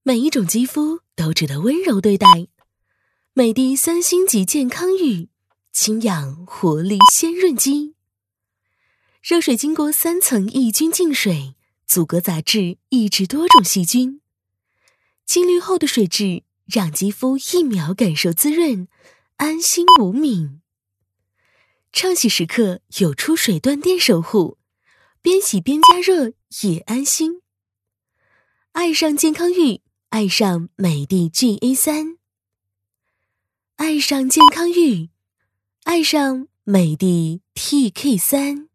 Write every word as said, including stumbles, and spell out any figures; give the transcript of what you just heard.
每一种肌肤都值得温柔对待。美的三星级健康浴，清养活力鲜润肌。热水经过三层抑菌净水，阻隔杂质，抑制多种细菌。浸滤后的水质让肌肤一秒感受滋润，安心无敏。畅洗时刻有出水断电守护，边洗边加热也安心。爱上健康浴，爱上美的 G A 三，爱上健康浴，爱上美的 T K 三。